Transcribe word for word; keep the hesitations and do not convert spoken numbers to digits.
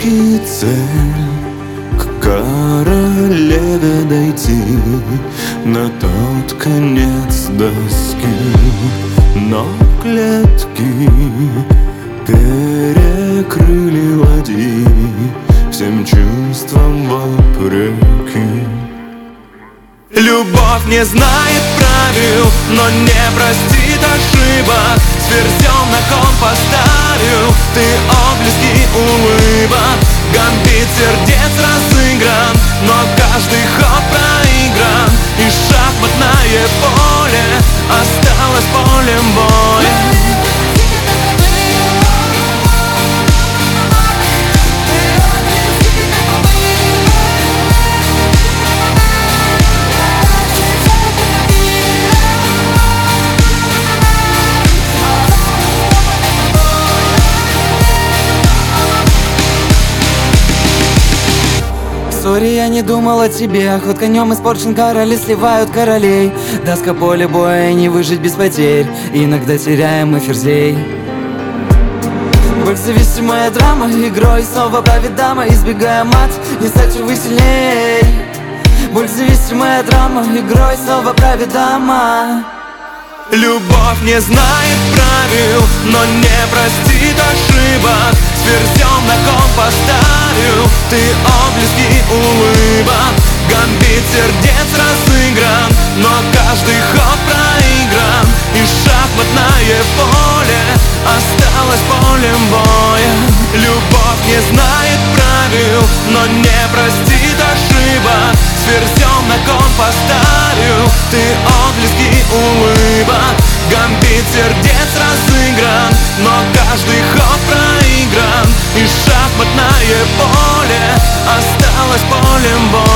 пешки цель, к королеве дойти на тот конец доски. Но клетки перекрыли ладьи всем чувствам вопреки. Любовь не знает правил, но не простит ошибок. Сверзем на кон поставил ты отблески улыбок. Гамбит сердец разыгран, но каждый ход проигран. И шахматное поле осталось полем боя. Сори, я не думал о тебе. Ход конем испорчен, короли сливают королей. Доска поле боя, не выжить без потерь. Иногда теряем мы ферзей. Боль зависимая драма, игрой снова правит дама. Избегая мат, не стать живы сильней. Боль зависимая драма, игрой снова правит дама. Любовь не знает правил, но не простит ошибок. Сверзем на кон поставил ты отблески улыбок. Гамбит сердец разыгран, но каждый ход проигран. И шахматное поле осталось полем боя. Любовь не знает правил, но не простит ошибок. Сверзем на кон поставил ты отблески улыбок. Гамбит сердец разыгран, но каждый ход проигран. И шахматное поле осталось полем боя.